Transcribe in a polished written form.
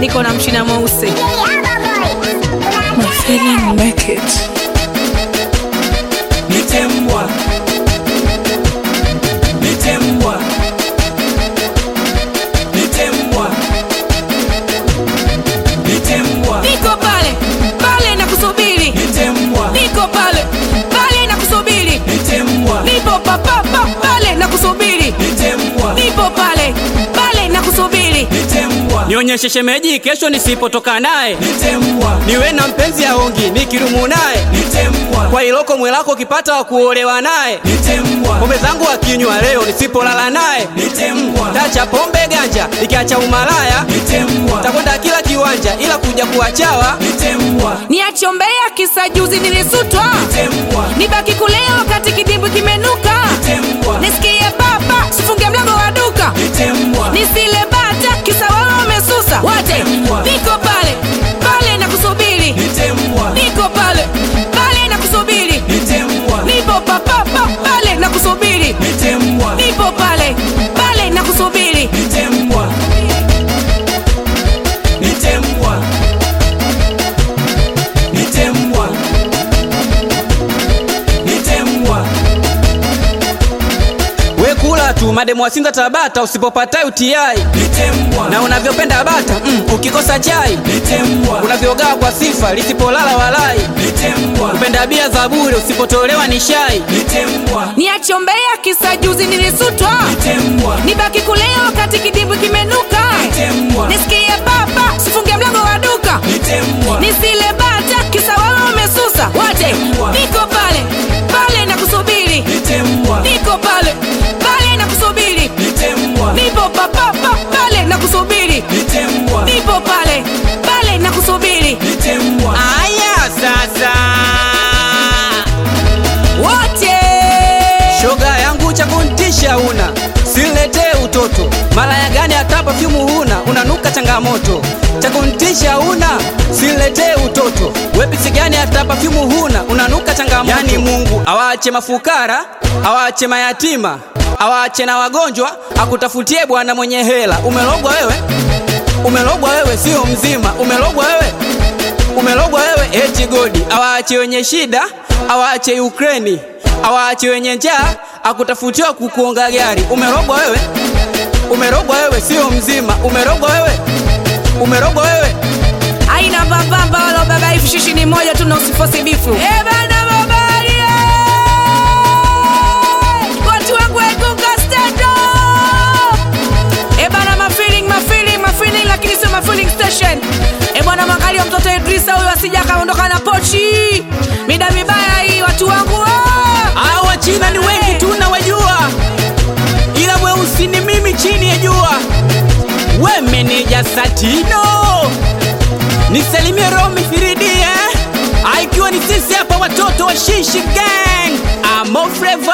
niko na mchina mweusi. My feeling make it. Nitembwa, nitembwa, nitembwa, nitembwa. Niko pale pale na kusubiri. Nitembwa, Niko pale pale na kusubiri. nitembwa, Nipo pale na kusubiri. nitembwa, Nipo pale pale na kusubiri. nitembwa, Nionyeshe shemeji kesho nisipotoka naye. nitembwa, Niwe na mpenzi aongi nikirumu naye. nitembwa, Kwa iloko mwelako kipata wa kuolewa naye. nitembwa, Pombe zangu akinywa leo nisipolala naye. nitembwa, Tacha pombe ganja nikiacha umalaya. nitembwa, Takwenda kila kiwanja ila kuja kuachawa. nitembwa, Niachombea kisa juzi nilisutwa. nitembwa, Nibaki kulea wakati kidimbwi kimenuka. nitembwa, Nisikie baba sifunge mlango wa duka. nitembwa, Nisile bata kisa wao wamesusa. Wote niko pale pale na kusubiri. nitembwa, Niko pale pale na kusubiri. nitembwa, Nipo pale na kusubiri. nitembwa, Nipo pale pale na kusubiri. nitembwa, nitembwa, nitembwa, nitembwa. We kula tu mademu wasinza Tabata usipopata utiai. Nitembwa, Na unavyopenda bata ukikosa chai. nitembwa, Unavyogawa kwa sifa lisipolala walai. nitembwa, Upenda bia za bure usipotolewa ni shai. nitembwa, Niachombea kisa juzi nilisutwa. nitembwa, Nibaki kulea wakati kidimbwi kimenuka. nitembwa, Nisikie baba sifunge mlango wa duka. nitembwa, Nisile bata kisa wao wamesusa. Wote niko pale pale na kusubiri. nitembwa, Niko pale pale na kusubiri. nitembwa, Nipo pale na kusubiri. nitembwa, Nipo pale pale na kusubiri. nitembwa. Aya sasa. Wote Shoga yangu cha kuntisha una. Siletee utoto. Malaya gani hata perfume huna. Unanuka changamoto. Cha kuntisha una. Siletee utoto. Wepisi gani hata perfume huna. Unanuka changamoto. Yani Mungu awaache mafukara, awaache mayatima, awaache na wagonjwa, akutafutie bwana mwenye hela. Umelogwa wewe? Umelogwa wewe sio mzima. Umelogwa wewe? Umelogwa wewe eti godi. Awaache wenye shida, awaache Ukraine, awaache wenye njaa, akutafutiwa kukuonga gari. Umerogwa wewe? Umerogwa wewe sio mzima. Umerogwa wewe? Umerogwa wewe? aina mbambamba wala baba hivi shishi ni moja tu na usifosi bifu. Bana babali watu wangu ekunga stand up. Bana ma feeling lakini sio ma feeling station. Bwana mwangalia mtoto Idrisa huyo asija kaondoka na pochi. Mida mibaya hii watu wangu. Hawa China ni wengi tu na wajua. Ila mweusi ni mimi chini ya jua. We meneja Satino. Nisalimie Romi Firidi ikiwa ni sisi hapa watoto wa Shishi Gang. Amo Flavor.